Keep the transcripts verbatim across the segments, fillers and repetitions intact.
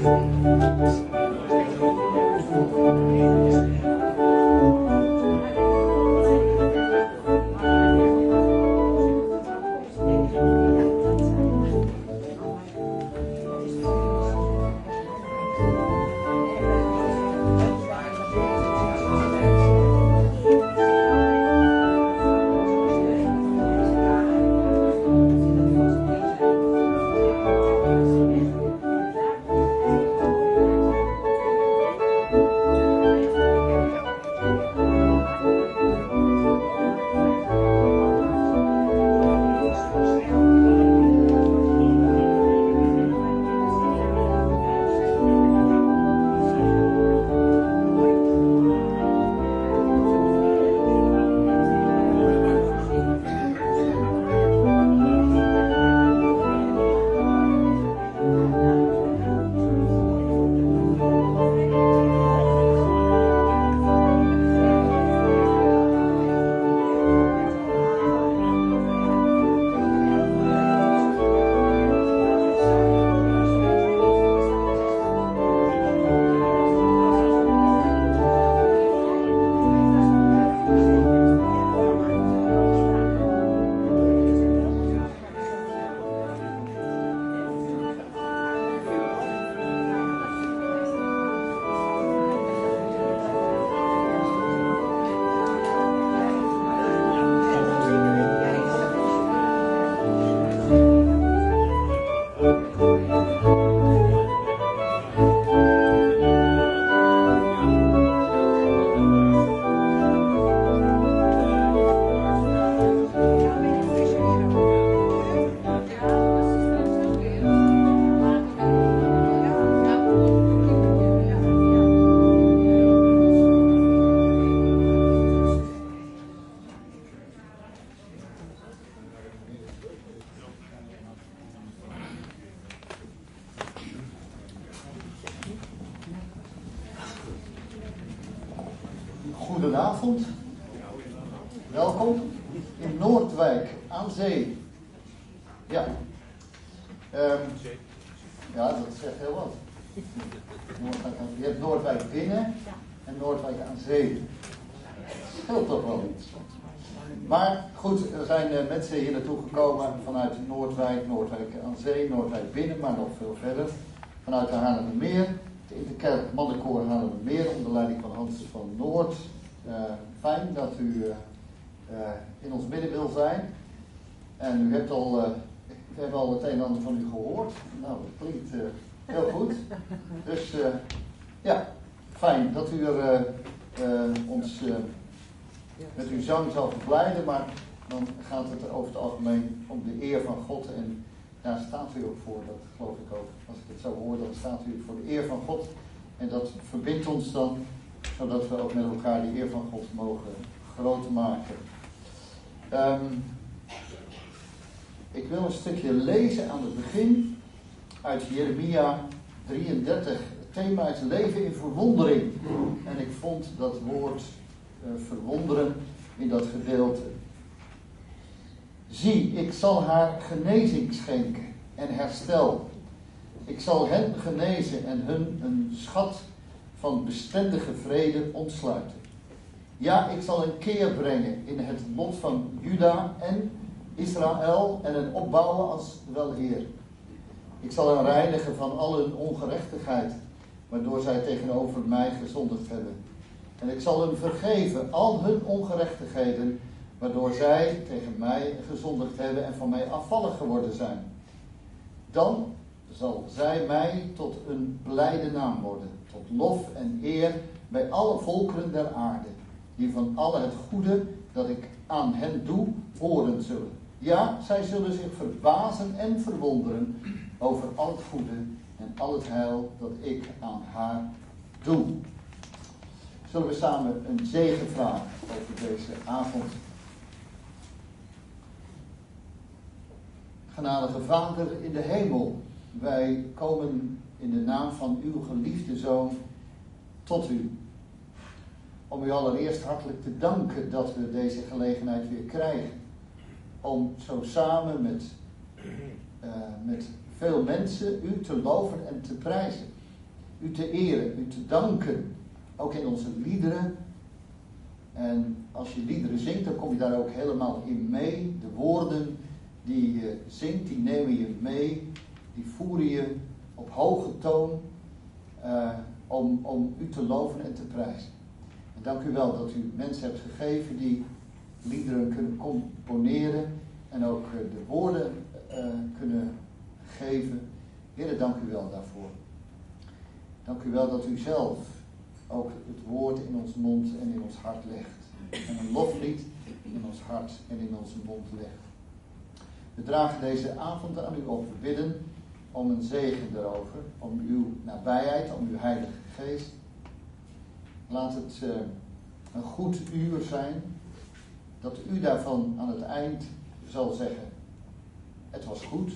Goedenavond, welkom in Noordwijk aan zee. Ja, um, ja, dat zegt heel wat. Noordwijk aan, je hebt Noordwijk binnen en Noordwijk aan zee. Dat scheelt toch wel iets. Maar goed, er zijn uh, mensen hier naartoe gekomen vanuit Noordwijk, Noordwijk aan zee, Noordwijk binnen, maar nog veel verder. Vanuit de Haarlemmermeer, het Interkerk Mannenkoor Haarlemmermeer onder leiding van Hans van Noord. Uh, fijn dat u uh, uh, in ons midden wil zijn. En u hebt al, uh, we hebben al het een en ander van u gehoord. Nou, dat klinkt uh, heel goed. Dus uh, ja, fijn dat u er, uh, uh, ons uh, met uw zang zal verblijden. Maar dan gaat het over het algemeen om de eer van God. En daar staat u ook voor, dat geloof ik ook. Als ik het zo hoor, dan staat u voor de eer van God. En dat verbindt ons dan, zodat we ook met elkaar de eer van God mogen groot maken. Um, ik wil een stukje lezen aan het begin uit Jeremia drieëndertig. Het thema is leven in verwondering. En ik vond dat woord uh, verwonderen in dat gedeelte. Zie, ik zal haar genezing schenken en herstel. Ik zal hen genezen en hun een schat van bestendige vrede ontsluiten. Ja, ik zal een keer brengen in het lot van Juda en Israël en hen opbouwen als weleer. Ik zal hen reinigen van al hun ongerechtigheid, waardoor zij tegenover mij gezondigd hebben. En ik zal hen vergeven al hun ongerechtigheden, waardoor zij tegen mij gezondigd hebben en van mij afvallig geworden zijn. Dan zal zij mij tot een blijde naam worden, tot lof en eer bij alle volkeren der aarde, die van alle het goede dat ik aan hen doe, horen zullen. Ja, zij zullen zich verbazen en verwonderen over al het goede en al het heil dat ik aan haar doe. Zullen we samen een zegen vragen over deze avond? Genadige Vader in de hemel, wij komen in de naam van uw geliefde Zoon tot u. Om u allereerst hartelijk te danken dat we deze gelegenheid weer krijgen. Om zo samen met, uh, met veel mensen u te loven en te prijzen. u te eren, u te danken. Ook in onze liederen. En als je liederen zingt, dan kom je daar ook helemaal in mee. De woorden die je zingt, die nemen je mee. Die voeren je op hoge toon uh, om, om u te loven en te prijzen. En dank u wel dat u mensen hebt gegeven die liederen kunnen componeren en ook uh, de woorden uh, kunnen geven. Heere, dank u wel daarvoor. Dank u wel dat u zelf ook het woord in ons mond en in ons hart legt. En een loflied in ons hart en in onze mond legt. We dragen deze avond aan u op. We bidden om een zegen daarover. Om uw nabijheid, om uw Heilige Geest. Laat het uh, een goed uur zijn. Dat u daarvan aan het eind zal zeggen. Het was goed.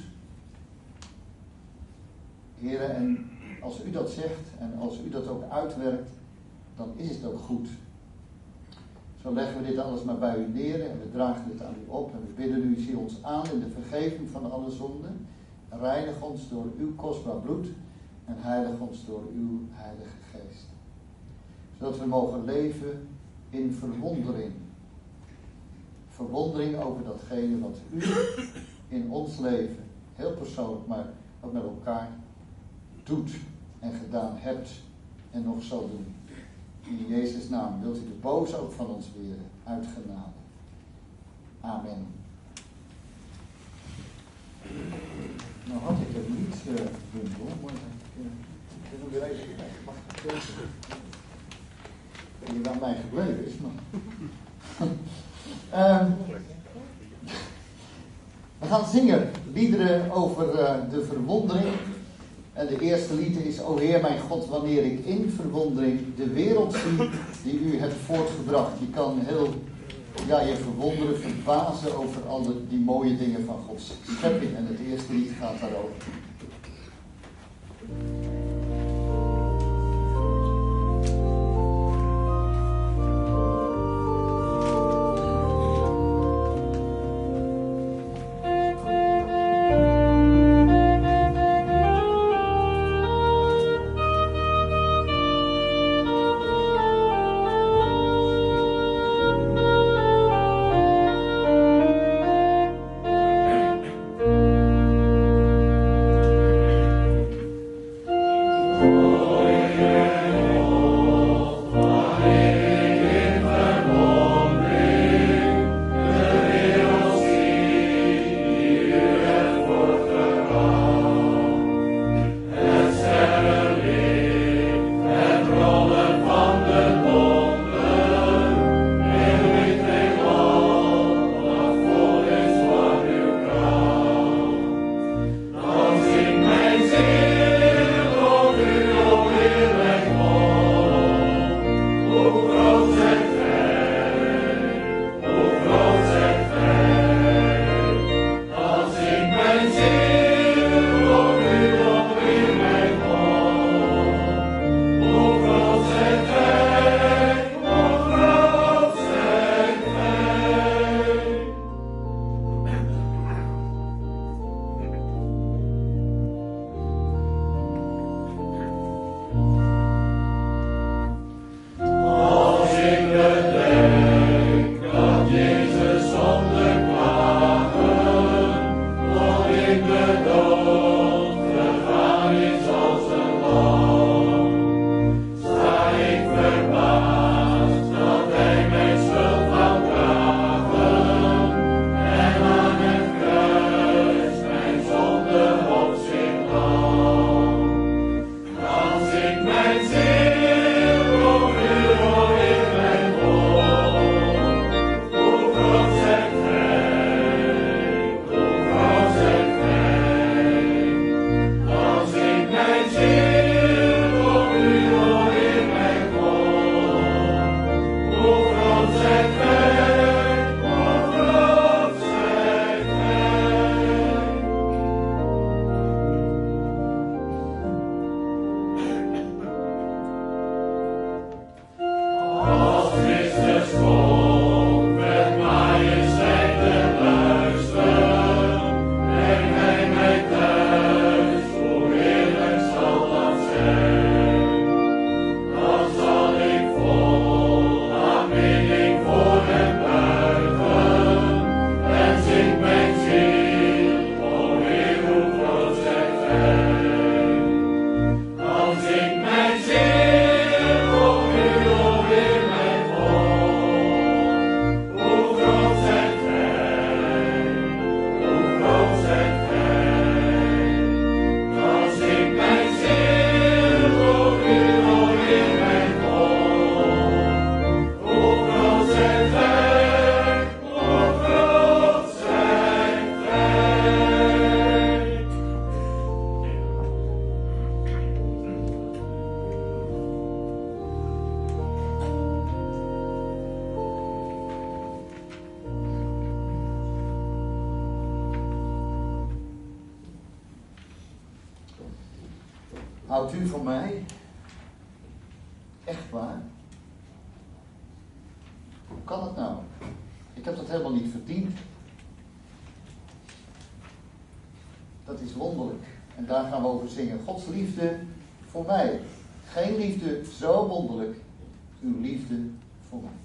Heren, en als u dat zegt en als u dat ook uitwerkt, dan is het ook goed. Zo leggen we dit alles maar bij u neer en we dragen dit aan u op. En we bidden u, zie ons aan in de vergeving van alle zonden. Reinig ons door uw kostbaar bloed en heilig ons door uw Heilige Geest. Zodat we mogen leven in verwondering. Verwondering over datgene wat u in ons leven, heel persoonlijk, maar ook met elkaar, doet en gedaan hebt en nog zal doen. In Jezus' naam wilt u de boze ook van ons weren, uit genade. Amen. Nou had ik het niet uh, bundel, maar ik ben nog weer even weg. Mag ik het even? Ik weet niet waar mij gebleven is, maar... um, we gaan zingen liederen over uh, de verwondering. En de eerste lied is: O Heer mijn God, wanneer ik in verwondering de wereld zie die u hebt voortgebracht. Je kan heel, ja, je verwonderen, verbazen over al de, die mooie dingen van Gods schepping. En het eerste lied gaat daarover. houdt u van mij? Echt waar? Hoe kan het nou? Ik heb dat helemaal niet verdiend. Dat is wonderlijk. En daar gaan we over zingen. Gods liefde voor mij. Geen liefde zo wonderlijk. Uw liefde voor mij.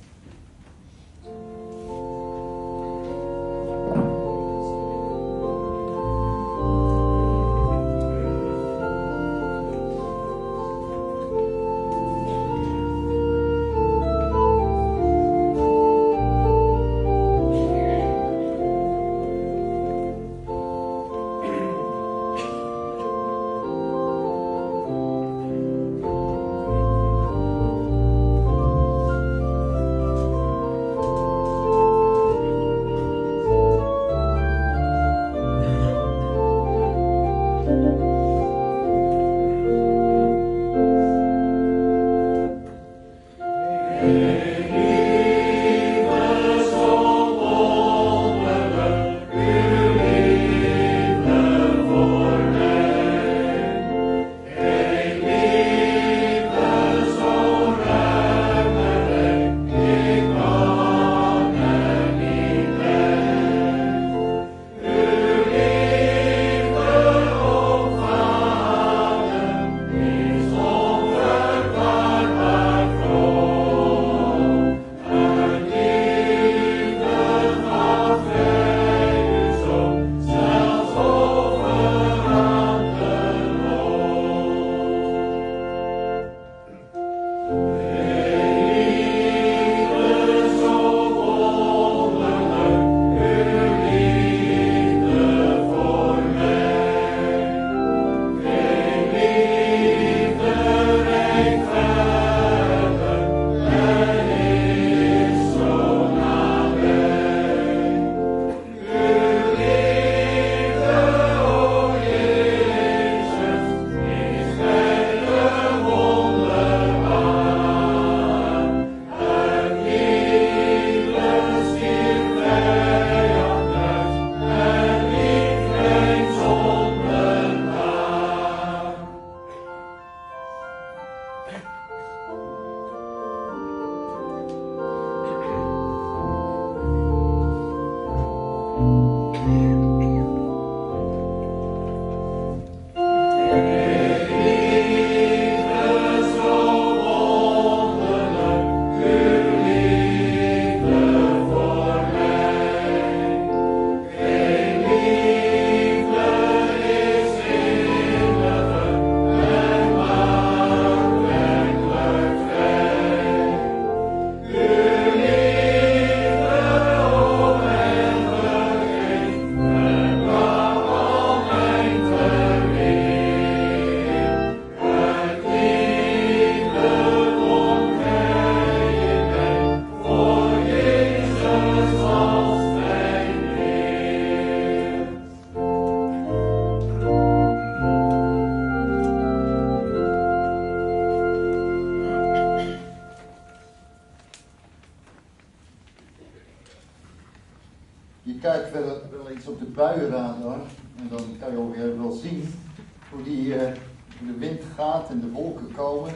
Je kijkt wel, wel eens op de buienradar en dan kan je alweer wel zien hoe die, uh, de wind gaat en de wolken komen.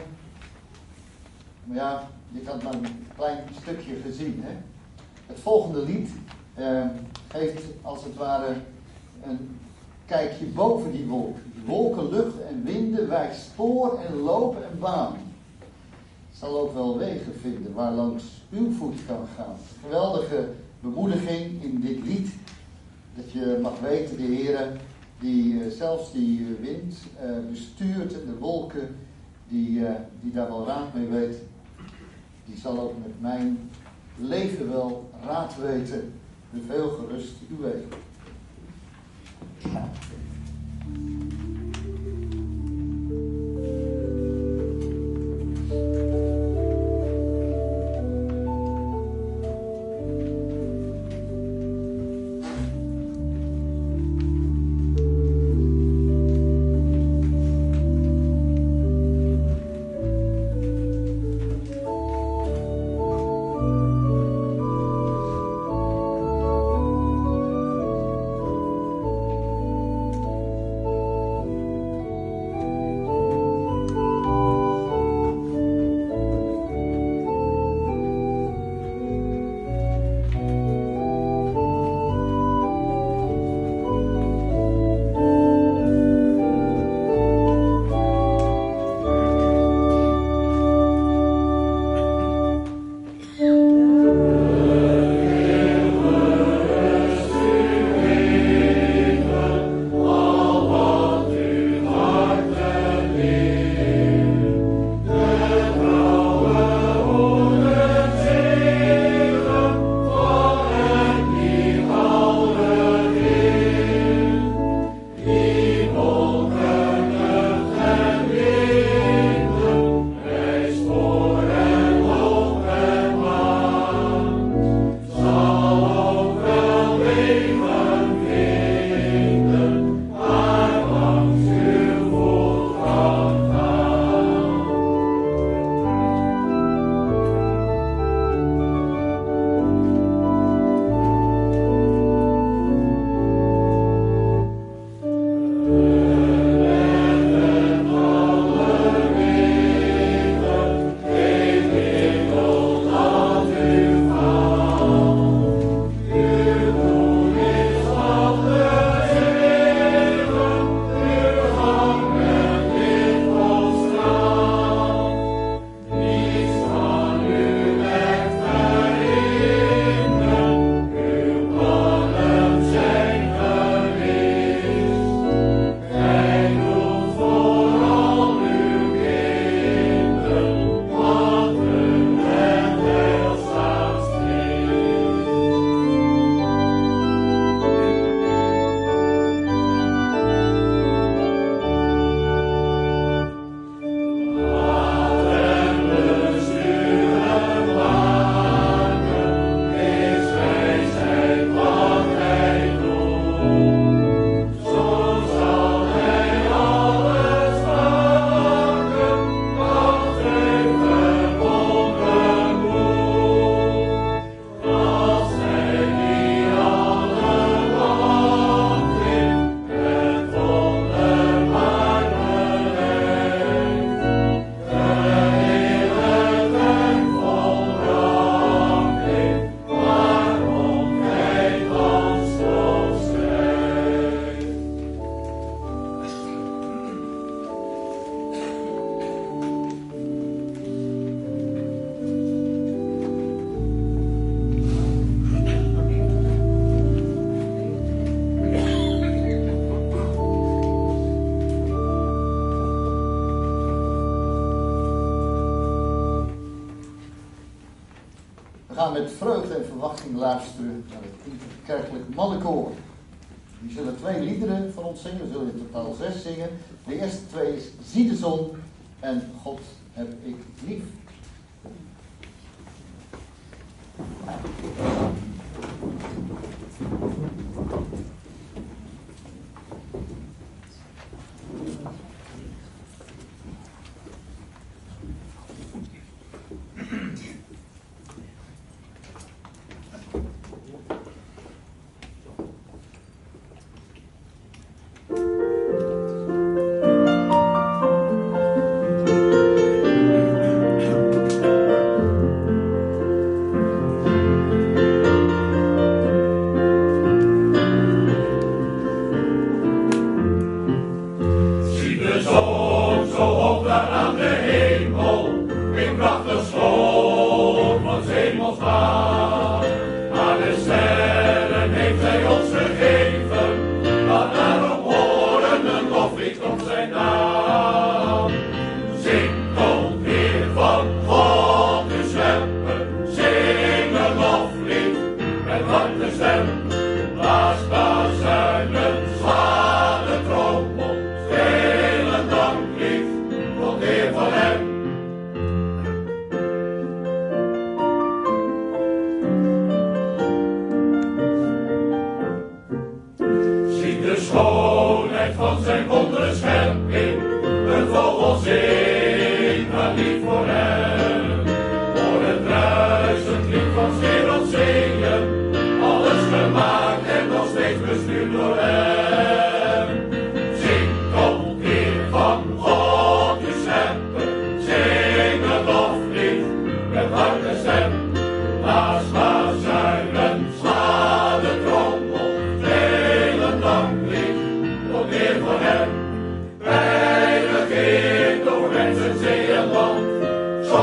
Maar ja, je kan maar een klein stukje gezien. Hè? Het volgende lied uh, geeft als het ware een kijkje boven die wolk. Wolken, lucht en winden, wijst spoor en loop en baan. Het zal ook wel wegen vinden waar langs uw voet kan gaan. Geweldige bemoediging in dit lied. Dat je mag weten, de Heere, die uh, zelfs die uh, wind uh, bestuurt en de wolken, die, uh, die daar wel raad mee weet, die zal ook met mijn leven wel raad weten. Beveel gerust uw wegen. Thank We gaan met vreugde en verwachting luisteren naar het interkerkelijk mannenkoor. Die zullen twee liederen van ons zingen, we zullen in totaal zes zingen. De eerste twee is Zie de zon en God heb ik lief. Wij regeert over mensen, zee en land.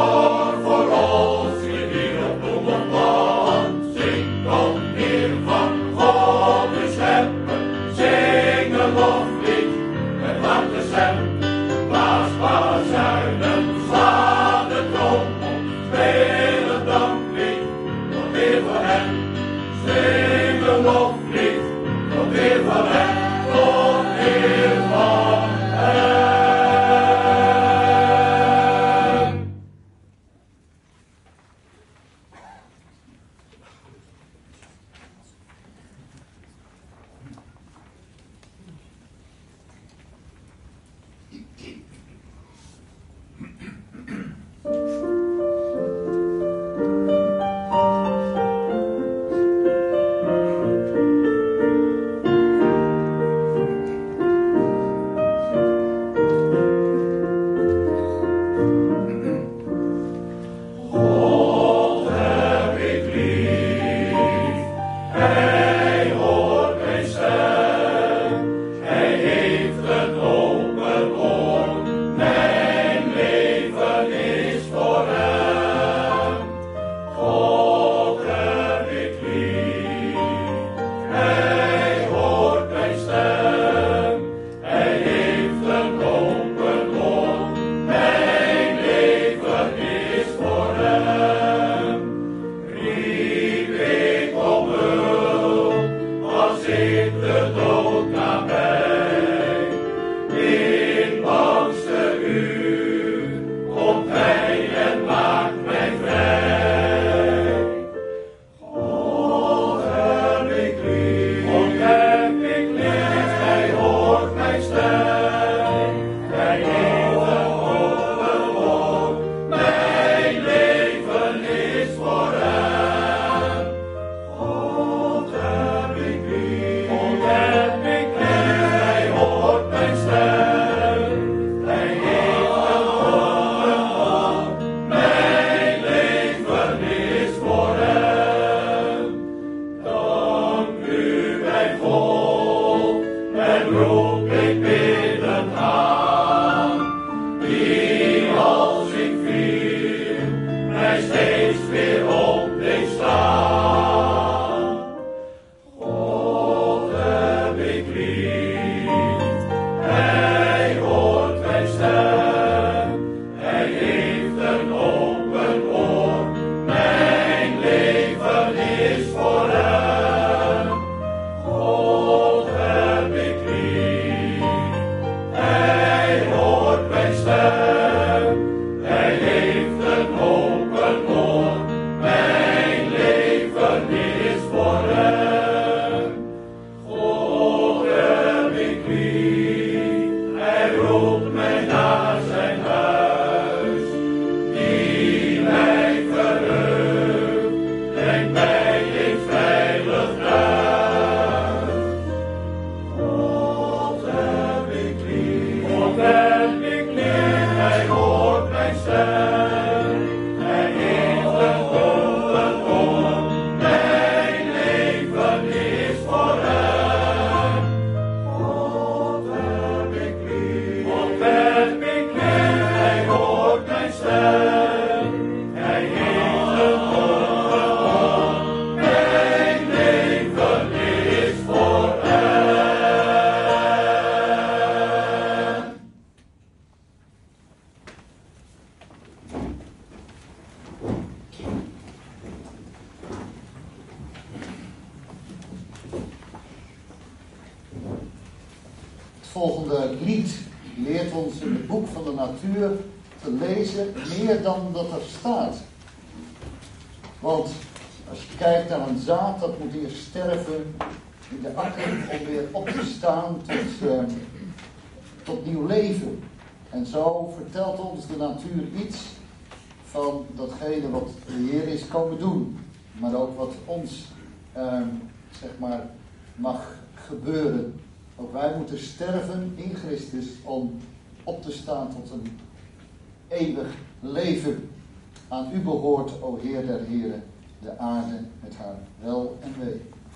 volgende lied leert ons in het boek van de natuur te lezen meer dan dat er staat. Want als je kijkt naar een zaad, dat moet eerst sterven in de akker om weer op te staan tot, uh, tot nieuw leven. En zo vertelt ons de natuur iets van datgene wat de Heer is komen doen. Maar ook wat ons, uh, zeg maar, mag gebeuren. Ook wij moeten sterven in Christus om op te staan tot een eeuwig leven. Aan u behoort, o Heer der Heren, de aarde met haar wel en wee.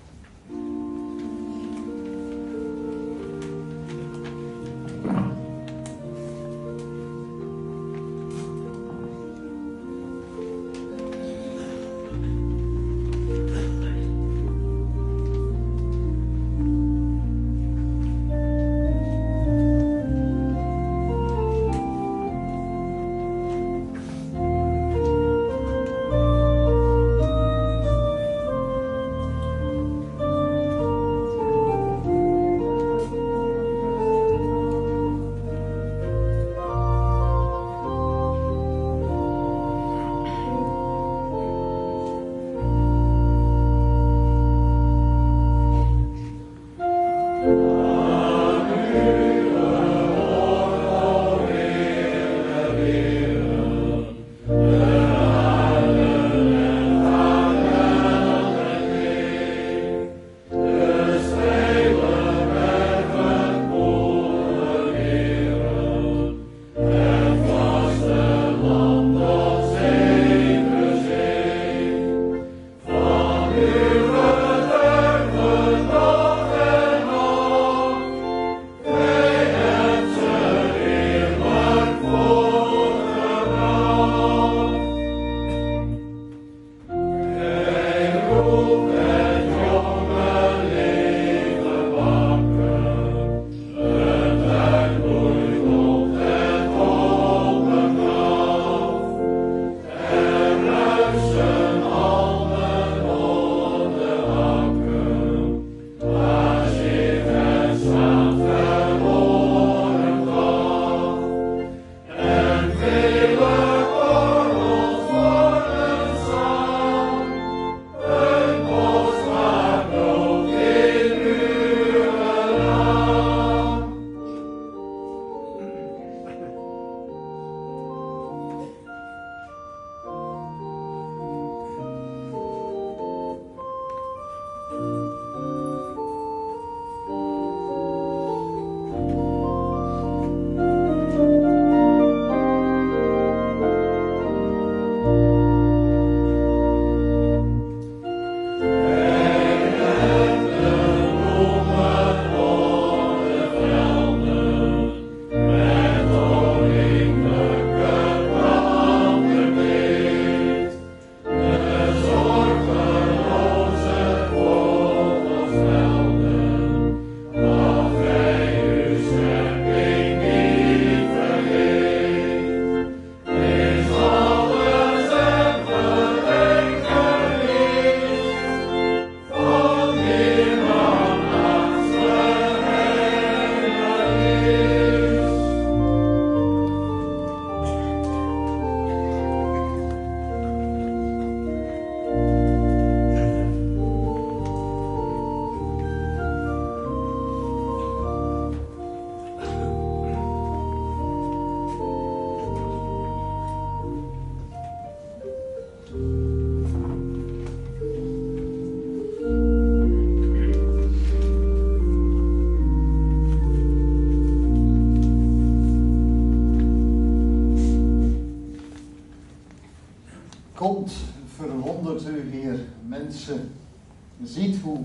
Komt, verwondert u, Heer, mensen. Ziet hoe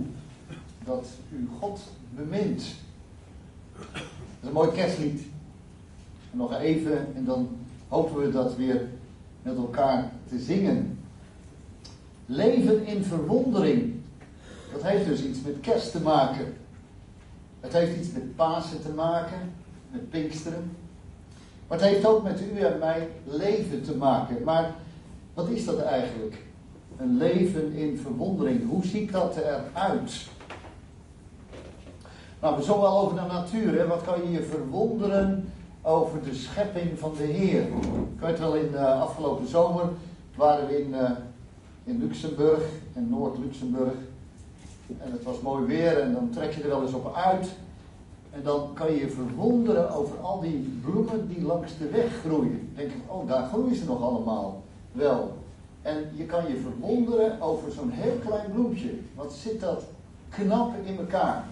dat u God bemint. Dat is een mooi kerstlied. Nog even en dan hopen we dat weer met elkaar te zingen. Leven in verwondering. Dat heeft dus iets met kerst te maken. Het heeft iets met Pasen te maken, met Pinksteren. Maar het heeft ook met u en mij leven te maken. Maar wat is dat eigenlijk? Een leven in verwondering. Hoe ziet dat eruit? Nou, zo wel over de natuur. Hè? Wat kan je je verwonderen over de schepping van de Heer? Ik weet wel, in uh, afgelopen zomer waren we in, uh, in Luxemburg, in Noord-Luxemburg. En het was mooi weer en dan trek je er wel eens op uit. En dan kan je je verwonderen over al die bloemen die langs de weg groeien. Dan denk ik, oh, daar groeien ze nog allemaal. Wel. En je kan je verwonderen over zo'n heel klein bloempje. Wat zit dat knap in elkaar.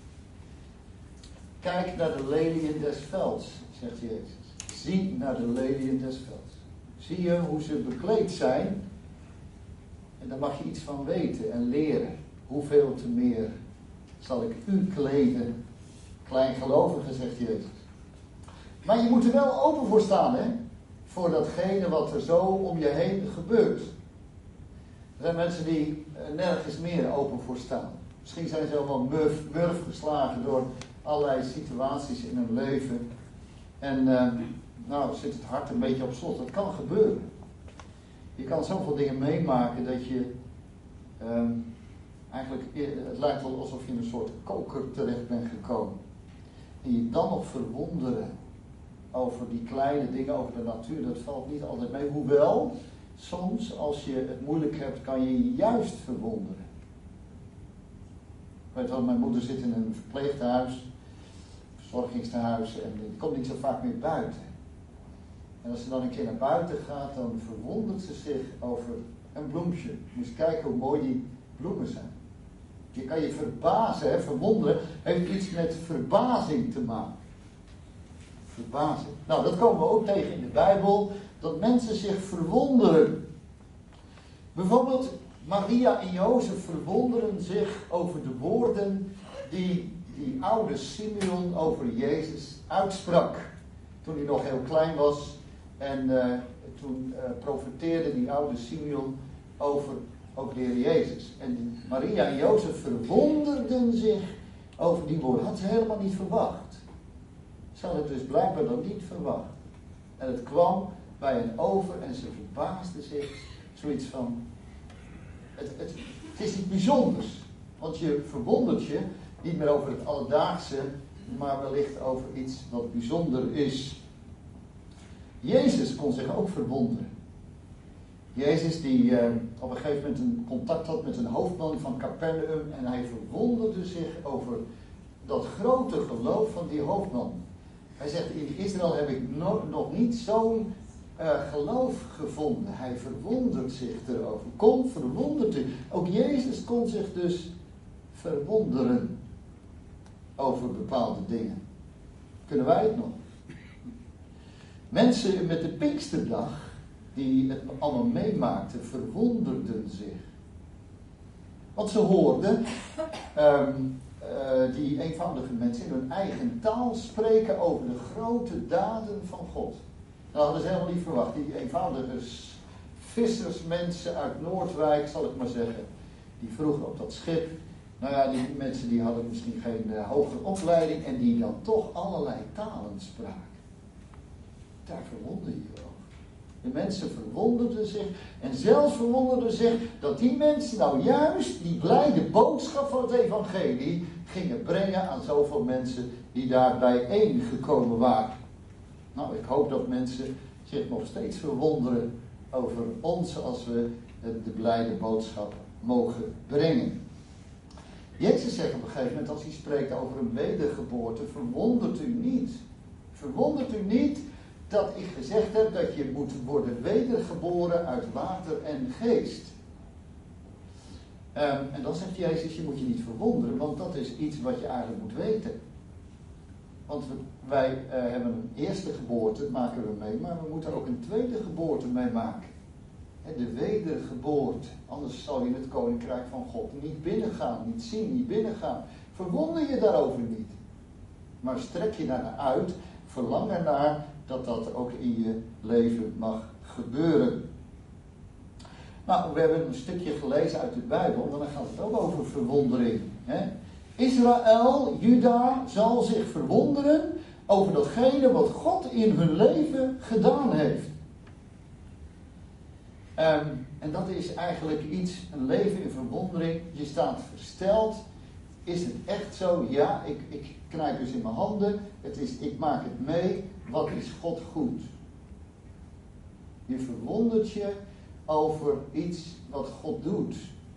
Kijk naar de leliën des velds, zegt Jezus. Zie naar de leliën des velds. Zie je hoe ze bekleed zijn? En daar mag je iets van weten en leren. Hoeveel te meer zal ik u kleden, kleingelovige, zegt Jezus. Maar je moet er wel open voor staan, hè? Voor datgene wat er zo om je heen gebeurt. Er zijn mensen die nergens meer open voor staan. Misschien zijn ze helemaal murf, murf geslagen door allerlei situaties in hun leven. En uh, nou zit het hart een beetje op slot. Dat kan gebeuren. Je kan zoveel dingen meemaken dat je um, eigenlijk, het lijkt wel alsof je in een soort koker terecht bent gekomen. En je dan nog verwonderen over die kleine dingen, over de natuur, dat valt niet altijd mee. Hoewel, soms als je het moeilijk hebt, kan je je juist verwonderen. Ik weet wel, mijn moeder zit in een verpleeghuis, verzorgingstehuis, en die komt niet zo vaak meer buiten. En als ze dan een keer naar buiten gaat, dan verwondert ze zich over een bloempje. Je moet kijken hoe mooi die bloemen zijn. Je kan je verbazen, hè, verwonderen, heeft iets met verbazing te maken. Verbazing. Nou, dat komen we ook tegen in de Bijbel, dat mensen zich verwonderen. Bijvoorbeeld, Maria en Jozef verwonderen zich over de woorden die die oude Simeon over Jezus uitsprak. Toen hij nog heel klein was en uh, toen uh, profeteerde die oude Simeon over, over de Heer Jezus. En Maria en Jozef verwonderden zich over die woorden. Had ze helemaal niet verwacht. Ze hadden het dus blijkbaar dan niet verwacht. En het kwam bij hen over en ze verbaasden zich. Zoiets van, het, het, het is iets bijzonders. Want je verwondert je niet meer over het alledaagse, maar wellicht over iets wat bijzonder is. Jezus kon zich ook verwonderen. Jezus die uh, op een gegeven moment een contact had met een hoofdman van Capernaum en hij verwonderde zich over dat grote geloof van die hoofdman. Hij zegt, in Israël heb ik no- nog niet zo'n uh, geloof gevonden. Hij verwondert zich erover. Kom, verwondert u. Ook Jezus kon zich dus verwonderen over bepaalde dingen. Kunnen wij het nog? Mensen met de Pinksterdag, die het allemaal meemaakten, verwonderden zich. Want ze hoorden um, uh, die eenvoudige mensen in hun eigen taal spreken over de grote daden van God. Dat hadden ze helemaal niet verwacht. Die eenvoudige vissersmensen uit Noordwijk, zal ik maar zeggen, die vroeger op dat schip, nou ja, die mensen die hadden misschien geen uh, hogere opleiding en die dan toch allerlei talen spraken. Daar verwonder je je over. De mensen verwonderden zich en zelfs verwonderden zich dat die mensen nou juist die blijde boodschap van het evangelie gingen brengen aan zoveel mensen die daar bijeen gekomen waren. Nou, ik hoop dat mensen zich nog steeds verwonderen over ons als we de blijde boodschap mogen brengen. Jezus zegt op een gegeven moment als hij spreekt over een wedergeboorte, verwondert u niet. Verwondert u niet dat ik gezegd heb dat je moet worden wedergeboren uit water en geest. Um, en dan zegt Jezus, je moet je niet verwonderen, want dat is iets wat je eigenlijk moet weten. Want we, wij uh, hebben een eerste geboorte, maken we mee, maar we moeten ook een tweede geboorte meemaken. De wedergeboorte, anders zal je het koninkrijk van God niet binnengaan, niet zien, niet binnengaan. Verwonder je daarover niet. Maar strek je daarnaar uit, verlang ernaar dat dat ook in je leven mag gebeuren. Nou, we hebben een stukje gelezen uit de Bijbel, maar dan gaat het ook over verwondering. Hè? Israël, Juda, zal zich verwonderen over datgene wat God in hun leven gedaan heeft. Um, en dat is eigenlijk iets, een leven in verwondering. Je staat versteld Is het echt zo? Ja, ik, ik knijp dus in mijn handen. Het is, ik maak het mee. Wat is God goed? Je verwondert je over iets wat God doet.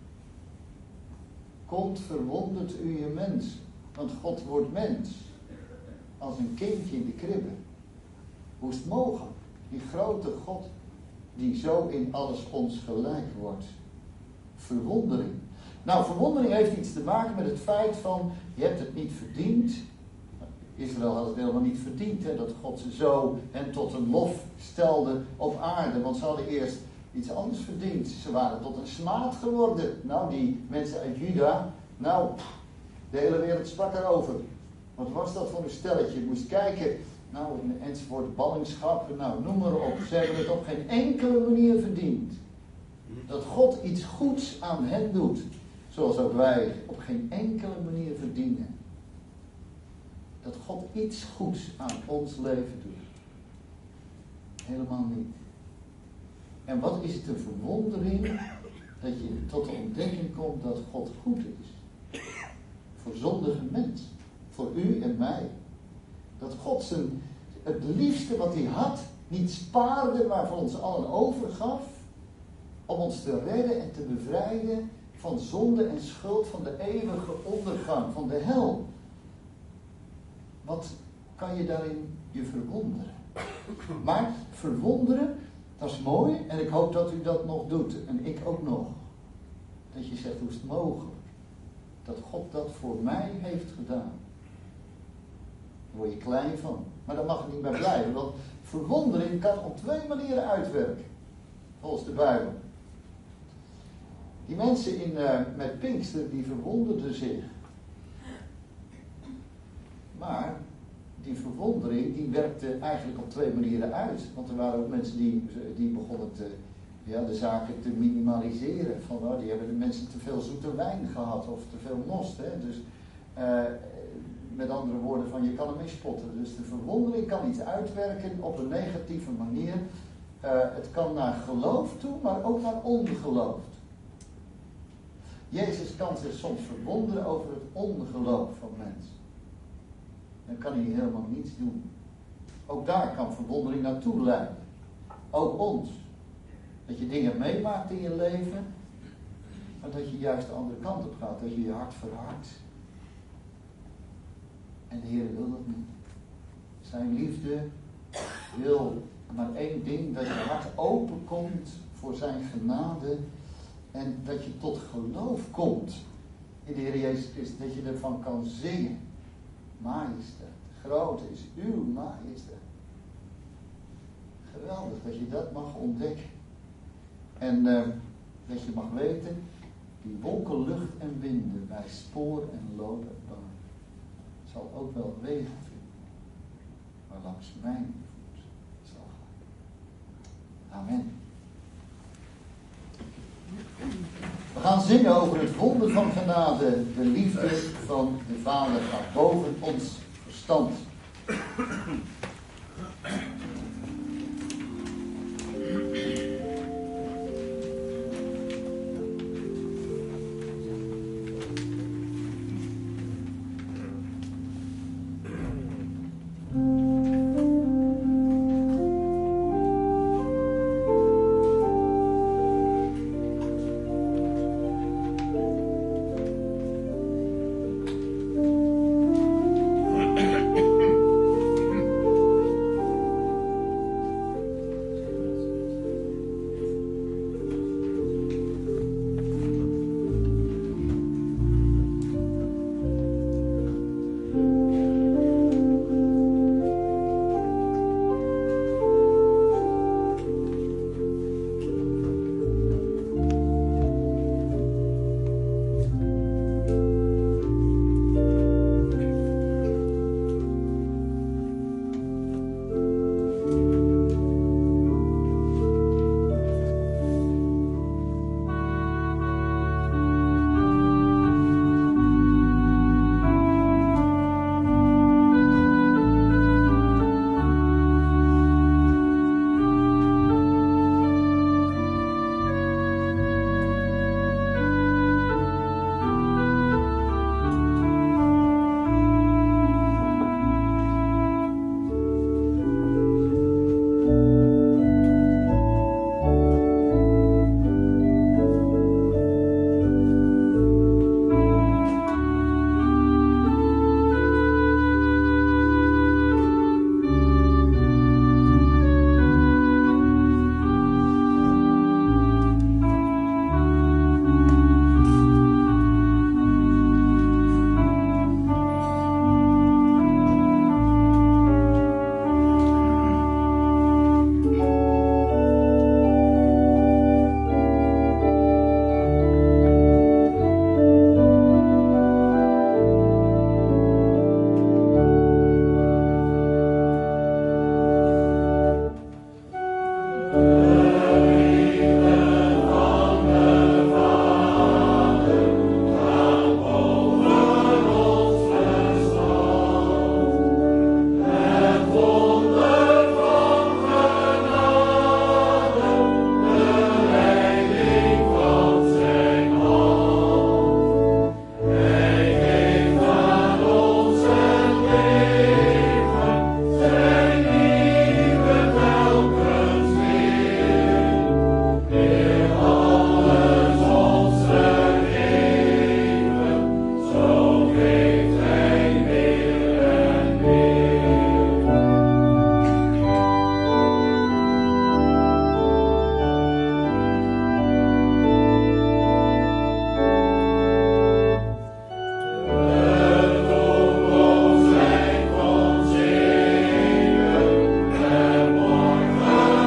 Komt, verwondert u je mens. Want God wordt mens. Als een kindje in de kribbe. Hoe is het mogelijk? Die grote God die zo in alles ons gelijk wordt. Verwondering. Nou, verwondering heeft iets te maken met het feit van, je hebt het niet verdiend. Israël had het helemaal niet verdiend, hè, dat God ze zo hen tot een lof stelde op aarde. Want ze hadden eerst iets anders verdiend. Ze waren tot een smaad geworden. Nou, die mensen uit Juda, nou, de hele wereld sprak erover. Wat was dat voor een stelletje? Je moest kijken. Nou, enzovoort, ballingschap, nou, noem maar op. Ze hebben het op geen enkele manier verdiend. Dat God iets goeds aan hen doet. Zoals ook wij op geen enkele manier verdienen. Dat God iets goeds aan ons leven doet. Helemaal niet. En wat is het een verwondering dat je tot de ontdekking komt dat God goed is. Voor zondige mens. Voor u en mij. Dat God zijn, het liefste wat hij had niet spaarde, maar voor ons allen overgaf. Om ons te redden en te bevrijden van zonde en schuld, van de eeuwige ondergang, van de hel. Wat kan je daarin je verwonderen? Maar verwonderen, dat is mooi en ik hoop dat u dat nog doet. En ik ook nog. Dat je zegt, hoe is het mogelijk? Dat God dat voor mij heeft gedaan. Daar word je klein van. Maar daar mag het niet bij blijven. Want verwondering kan op twee manieren uitwerken. Volgens de Bijbel. Die mensen in, uh, met Pinkster, die verwonderden zich. Maar die verwondering, die werkte eigenlijk op twee manieren uit. Want er waren ook mensen die, die begonnen te, ja, de zaken te minimaliseren. Van, oh, die hebben de mensen te veel zoete wijn gehad of te veel most. Hè? Dus uh, met andere woorden, van je kan hem mee spotten. Dus de verwondering kan iets uitwerken op een negatieve manier. Uh, het kan naar geloof toe, maar ook naar ongeloof. Jezus kan zich soms verwonderen over het ongeloof van mensen. Dan kan hij helemaal niets doen. Ook daar kan verwondering naartoe leiden. Ook ons. Dat je dingen meemaakt in je leven, maar dat je juist de andere kant op gaat. Dat je je hart verhardt. En de Heer wil dat niet. Zijn liefde wil maar één ding, dat je hart open komt voor zijn genade. En dat je tot geloof komt in de Heer Jezus Christus. Dat je ervan kan zingen. Majesteit, groot is uw majesteit. Geweldig dat je dat mag ontdekken. En uh, dat je mag weten, die wolken, lucht en winden bij spoor en loop en baan zal ook wel wegen vinden, maar langs mijn voet zal gaan. Amen. We gaan zingen over het wonder van genade. De liefde van de Vader gaat boven ons verstand. Amen.